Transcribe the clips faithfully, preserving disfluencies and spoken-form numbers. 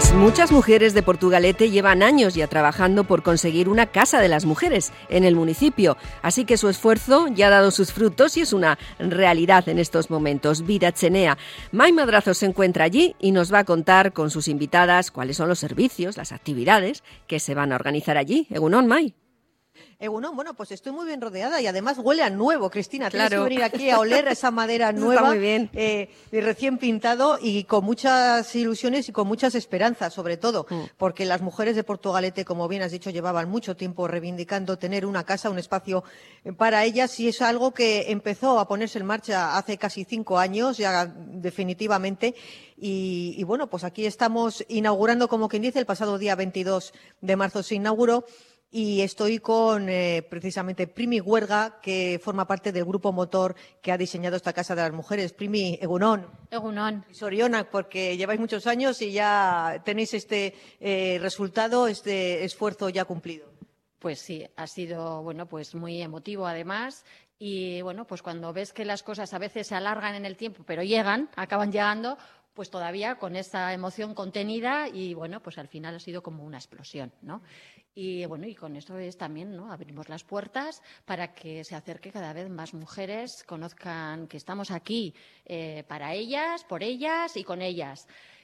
Pues muchas mujeres de Portugalete llevan años ya trabajando por conseguir una casa de las mujeres en el municipio, así que su esfuerzo ya ha dado sus frutos y es una realidad en estos momentos. Vidatxenea. Mai Madrazo se encuentra allí y nos va a contar con sus invitadas cuáles son los servicios, las actividades que se van a organizar allí. Egunon, Mai. Egunon, bueno, pues estoy muy bien rodeada y además huele a nuevo, Cristina. Claro. Tienes que venir aquí a oler esa madera nueva, Está muy bien. Eh, y recién pintado y con muchas ilusiones y con muchas esperanzas, sobre todo, mm. porque las mujeres de Portugalete, como bien has dicho, llevaban mucho tiempo reivindicando tener una casa, un espacio para ellas, y es algo que empezó a ponerse en marcha hace casi cinco años, ya definitivamente. Y, y bueno, pues aquí estamos inaugurando, como quien dice, el pasado día veintidós de marzo se inauguró. Y estoy con eh, precisamente Primi Huerga, que forma parte del grupo motor que ha diseñado esta Casa de las Mujeres. Primi, egunon. Egunon. Y Sorionak, porque lleváis muchos años y ya tenéis este eh, resultado, este esfuerzo ya cumplido. Pues sí, ha sido, bueno, pues muy emotivo además. Y bueno, pues cuando ves que las cosas a veces se alargan en el tiempo, pero llegan, acaban llegando, pues todavía con esa emoción contenida y bueno, pues al final ha sido como una explosión, ¿no? Y bueno, y con eso es también, ¿no? Abrimos las puertas para que se acerque cada vez más mujeres, conozcan que estamos aquí eh, para ellas, por ellas y con ellas.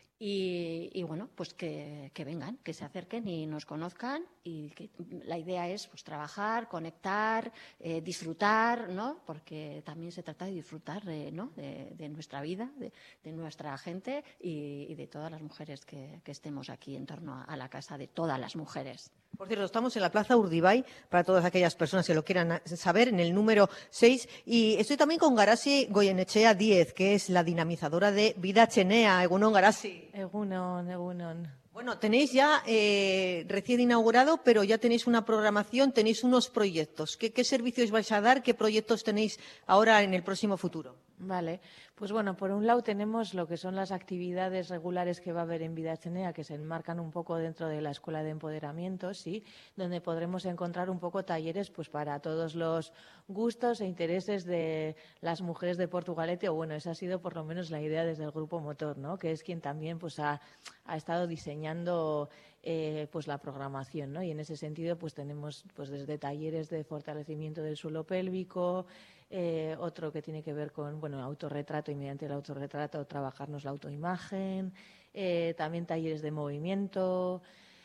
Y, y bueno, pues que, que vengan, que se acerquen y nos conozcan. Y que la idea es pues trabajar, conectar, eh, disfrutar, ¿no? Porque también se trata de disfrutar eh, ¿no? de, de nuestra vida, de, de nuestra gente y, y de todas las mujeres que, que estemos aquí en torno a, a la casa de todas las mujeres. Por cierto, estamos en la Plaza Urdibay, para todas aquellas personas que lo quieran saber, en el número seis. Y estoy también con Garasi Goyenechea diez, que es la dinamizadora de Vidatxenea. Egunon, Garasi. Egunon, egunon. Bueno, tenéis ya eh, recién inaugurado, pero ya tenéis una programación, tenéis unos proyectos. ¿Qué, qué servicios vais a dar? ¿Qué proyectos tenéis ahora en el próximo futuro? Vale, pues bueno, por un lado tenemos lo que son las actividades regulares que va a haber en Vidatxenea, que se enmarcan un poco dentro de la Escuela de Empoderamiento, sí, donde podremos encontrar un poco talleres pues para todos los gustos e intereses de las mujeres de Portugalete, o bueno, esa ha sido por lo menos la idea desde el Grupo Motor, ¿no? Que es quien también pues ha, ha estado diseñando eh, pues la programación, ¿no? Y en ese sentido pues tenemos pues desde talleres de fortalecimiento del suelo pélvico, Eh, otro que tiene que ver con bueno autorretrato y mediante el autorretrato trabajarnos la autoimagen, eh, también talleres de movimiento.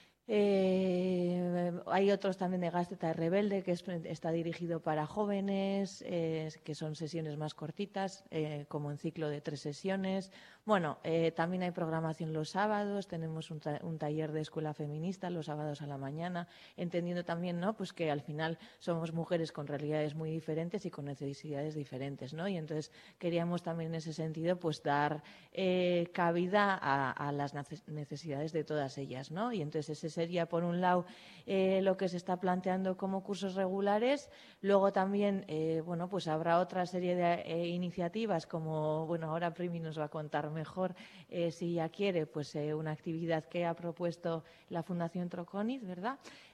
Eh, hay otros también de Gasteta Rebelde, que es, está dirigido para jóvenes, eh, que son sesiones más cortitas, eh, como en ciclo de tres sesiones. Bueno, eh, también hay programación los sábados, tenemos un, ta un taller de escuela feminista los sábados a la mañana, entendiendo también, ¿no? Pues que al final somos mujeres con realidades muy diferentes y con necesidades diferentes, ¿no? Y entonces queríamos también en ese sentido pues dar eh, cabida a, a las necesidades de todas ellas, ¿no? Y entonces ese sería, por un lado, eh, lo que se está planteando como cursos regulares. Luego también, eh, bueno, pues habrá otra serie de eh, iniciativas, como, bueno, ahora Primi nos va a contar mejor, eh, si ya quiere, pues eh, una actividad que ha propuesto la Fundación Troconiz, ¿verdad?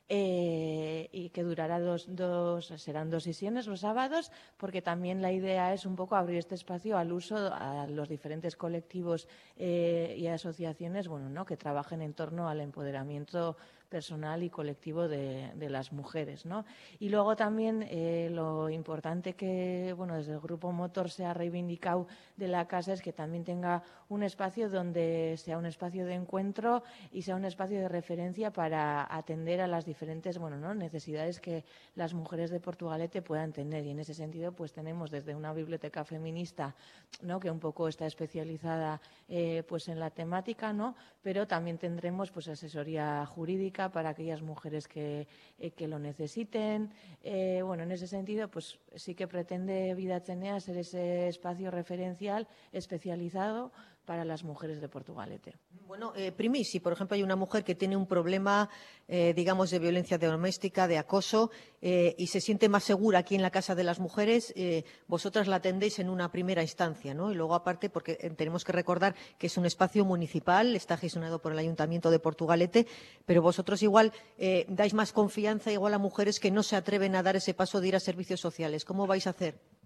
Eh, y que durará dos, dos, serán dos sesiones los sábados, porque también la idea es un poco abrir este espacio al uso a los diferentes colectivos eh, y asociaciones, bueno, ¿no? Que trabajen en torno al empoderamiento personal y colectivo de, de las mujeres, ¿no? Y luego también eh, lo importante que, bueno, desde el Grupo Motor se ha reivindicado de la casa es que también tenga un espacio donde sea un espacio de encuentro y sea un espacio de referencia para atender a las diferentes, bueno, ¿no? necesidades que las mujeres de Portugalete puedan tener. Y en ese sentido, pues tenemos desde una biblioteca feminista, ¿no? Que un poco está especializada eh, pues en la temática, ¿no? Pero también tendremos pues asesoría jurídica para aquellas mujeres que, eh, que lo necesiten. Eh, bueno, en ese sentido, pues sí que pretende Vidatxenea ser ese espacio referencial especializado para las mujeres de Portugalete. Bueno, eh, Primi, si por ejemplo hay una mujer que tiene un problema, eh, digamos, de violencia doméstica, de acoso, eh, y se siente más segura aquí en la Casa de las Mujeres, eh, vosotras la atendéis en una primera instancia, ¿no? Y luego, aparte, porque tenemos que recordar que es un espacio municipal, está gestionado por el Ayuntamiento de Portugalete, pero vosotros igual eh, dais más confianza igual a mujeres que no se atreven a dar ese paso de ir a servicios sociales. ¿Cómo vais a hacer?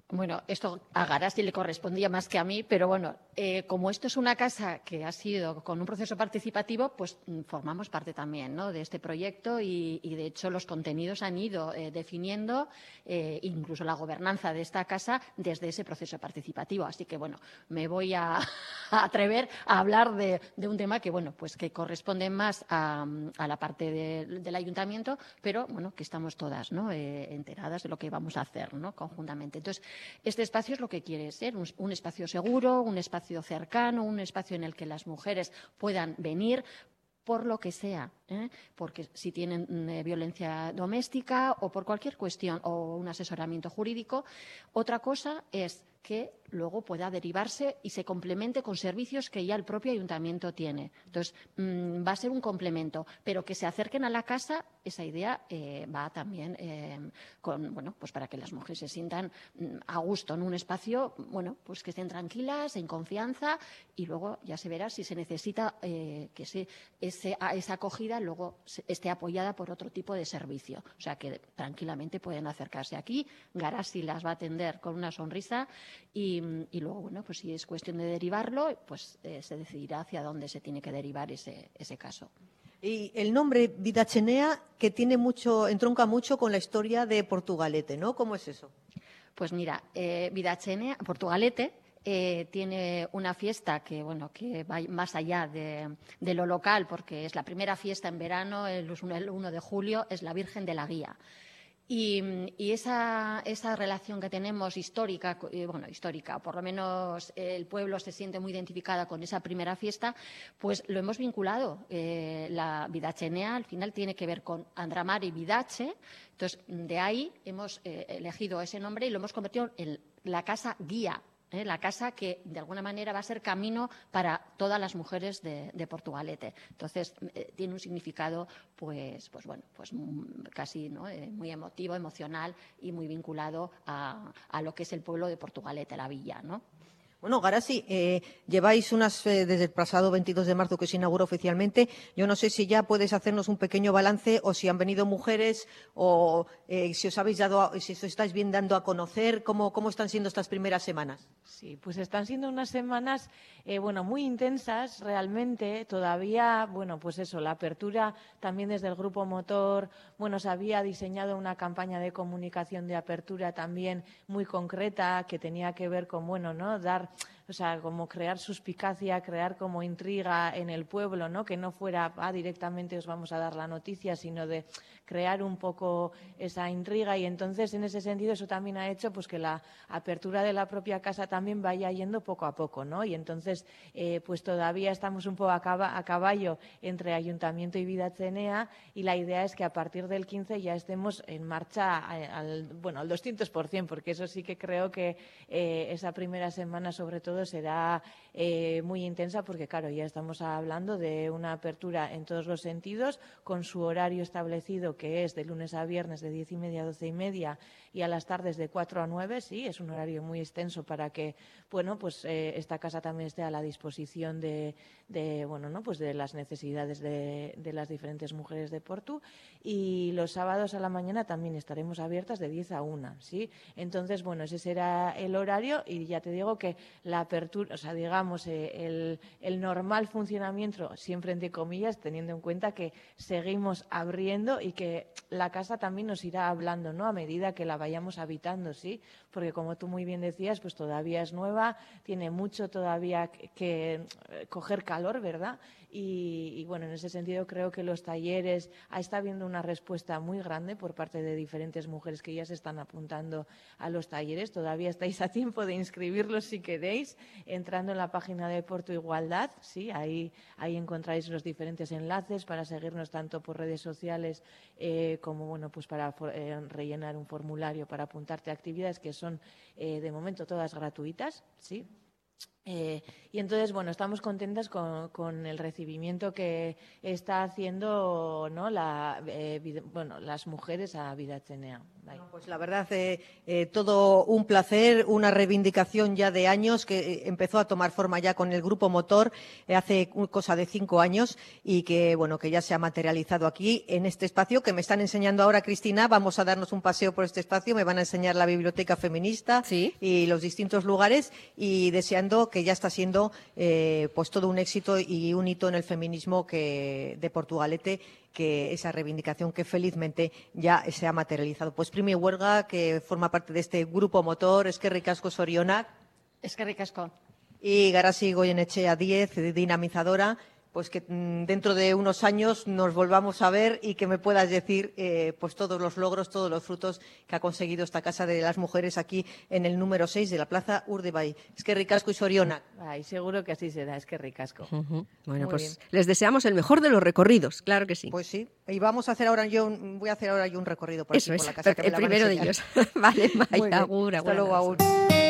Bueno, esto a Garasti le correspondía más que a mí, pero bueno, eh, como esto es una casa que ha sido con un proceso participativo, pues mm, formamos parte también, ¿no?, de este proyecto y, y de hecho los contenidos han ido eh, definiendo eh, incluso la gobernanza de esta casa desde ese proceso participativo. Así que bueno, me voy a, a atrever a hablar de, de un tema que bueno, pues que corresponde más a, a la parte de, del ayuntamiento, pero bueno, que estamos todas, ¿no?, eh, enteradas de lo que vamos a hacer, ¿no?, conjuntamente. Entonces, este espacio es lo que quiere ser, un, un espacio seguro, un espacio cercano, un espacio en el que las mujeres puedan venir por lo que sea, ¿eh? Porque si tienen eh, violencia doméstica o por cualquier cuestión o un asesoramiento jurídico. Otra cosa es que luego pueda derivarse y se complemente con servicios que ya el propio ayuntamiento tiene. Entonces, mmm, va a ser un complemento, pero que se acerquen a la casa, esa idea eh, va también eh, con, bueno, pues para que las mujeres se sientan mmm, a gusto en un espacio, bueno, pues que estén tranquilas, en confianza, y luego ya se verá si se necesita eh, que se, ese, esa acogida luego esté apoyada por otro tipo de servicio. O sea, que tranquilamente pueden acercarse aquí. Garasti las va a atender con una sonrisa. Y, y luego, bueno, pues si es cuestión de derivarlo, pues eh, se decidirá hacia dónde se tiene que derivar ese, ese caso. Y el nombre Vidachenea, que tiene mucho, entronca mucho con la historia de Portugalete, ¿no? ¿Cómo es eso? Pues mira, eh, Vidachenea, Portugalete, Eh, tiene una fiesta que, bueno, que va más allá de, de lo local, porque es la primera fiesta en verano, el, el uno de julio, es la Virgen de la Guía. Y, y esa, esa relación que tenemos histórica, eh, bueno, histórica, por lo menos el pueblo se siente muy identificada con esa primera fiesta, pues lo hemos vinculado. Eh, la Vidachenea al final tiene que ver con Andramari Vidache, entonces de ahí hemos eh, elegido ese nombre y lo hemos convertido en la casa guía. ¿Eh? La casa que, de alguna manera, va a ser camino para todas las mujeres de, de Portugalete. Entonces, eh, tiene un significado, pues, pues bueno, pues casi, ¿no?, eh, muy emotivo, emocional y muy vinculado a, a lo que es el pueblo de Portugalete, la villa, ¿no? Bueno, Garasti, eh, lleváis unas, eh, desde el pasado veintidós de marzo que se inauguró oficialmente. Yo no sé si ya puedes hacernos un pequeño balance o si han venido mujeres o eh, si os habéis dado, a, si os estáis bien dando a conocer, cómo, cómo están siendo estas primeras semanas. Sí, pues están siendo unas semanas, eh, bueno, muy intensas realmente. Todavía, bueno, pues eso, la apertura también desde el Grupo Motor, bueno, se había diseñado una campaña de comunicación de apertura también muy concreta que tenía que ver con, bueno, ¿no?, dar, o sea, como crear suspicacia, crear como intriga en el pueblo, ¿no?, que no fuera, ah, directamente os vamos a dar la noticia, sino de crear un poco esa intriga. Y entonces, en ese sentido, eso también ha hecho pues que la apertura de la propia casa también vaya yendo poco a poco, ¿no? Y entonces, eh, pues todavía estamos un poco a, caba, a caballo entre Ayuntamiento y Vidachenea, y la idea es que a partir del quince ya estemos en marcha al, bueno, al doscientos por ciento, porque eso sí que creo que eh, esa primera semana, sobre todo, será eh, muy intensa, porque claro, ya estamos hablando de una apertura en todos los sentidos, con su horario establecido, que es de lunes a viernes de diez y media a doce y media, y a las tardes de cuatro a nueve. Sí, es un horario muy extenso para que, bueno, pues eh, esta casa también esté a la disposición de, de bueno, ¿no?, pues de las necesidades de, de las diferentes mujeres de Portu. Y los sábados a la mañana también estaremos abiertas de diez a una, ¿sí? Entonces, bueno, ese será el horario, y ya te digo que la apertura, o sea, digamos, eh, el, el normal funcionamiento, siempre entre comillas, teniendo en cuenta que seguimos abriendo y que la casa también nos irá hablando, ¿no?, a medida que la vayamos habitando, ¿sí? Porque, como tú muy bien decías, pues todavía es nueva, tiene mucho todavía que, que coger calor, ¿verdad? Y, y, bueno, en ese sentido creo que los talleres, está habiendo una respuesta muy grande por parte de diferentes mujeres que ya se están apuntando a los talleres. Todavía estáis a tiempo de inscribirlos si queréis, entrando en la página de Portu Igualdad, ¿sí? Ahí, ahí encontráis los diferentes enlaces para seguirnos tanto por redes sociales eh, como, bueno, pues para eh, rellenar un formulario para apuntarte a actividades que son eh, de momento todas gratuitas, ¿sí? Eh, y entonces, bueno, estamos contentas con, con el recibimiento que está haciendo, ¿no? la, eh, bueno, las mujeres a Bidatzenea. Bueno, pues la verdad, eh, eh, todo un placer, una reivindicación ya de años que eh, empezó a tomar forma ya con el Grupo Motor eh, hace cosa de cinco años y que, bueno, que ya se ha materializado aquí en este espacio que me están enseñando ahora, Cristina. Vamos a darnos un paseo por este espacio, me van a enseñar la biblioteca feminista ¿Sí? y los distintos lugares y deseando que ya está siendo eh, pues todo un éxito y un hito en el feminismo que, de Portugalete, que esa reivindicación que felizmente ya se ha materializado. Pues Primi Huerga, que forma parte de este Grupo Motor, Eskerrik asko Zorionak. Eskerrik asko. Y Garasi Goyenechea diez, dinamizadora, pues que dentro de unos años nos volvamos a ver y que me puedas decir eh, pues todos los logros, todos los frutos que ha conseguido esta Casa de las Mujeres aquí en el número seis de la Plaza Urdaibai. Eskerrik asko y Zorionak. Ay, seguro que así será, Eskerrik asko. Uh-huh. Bueno, Muy pues bien. les deseamos el mejor de los recorridos, claro que sí. Pues sí, y vamos a hacer ahora yo un, voy a hacer ahora yo un recorrido por Eso aquí, es, por la casa, que me el la van a primero de enseñar. ellos. Vale, Muy Maya, bien. agur, Hasta agur, luego, abrazo. agur.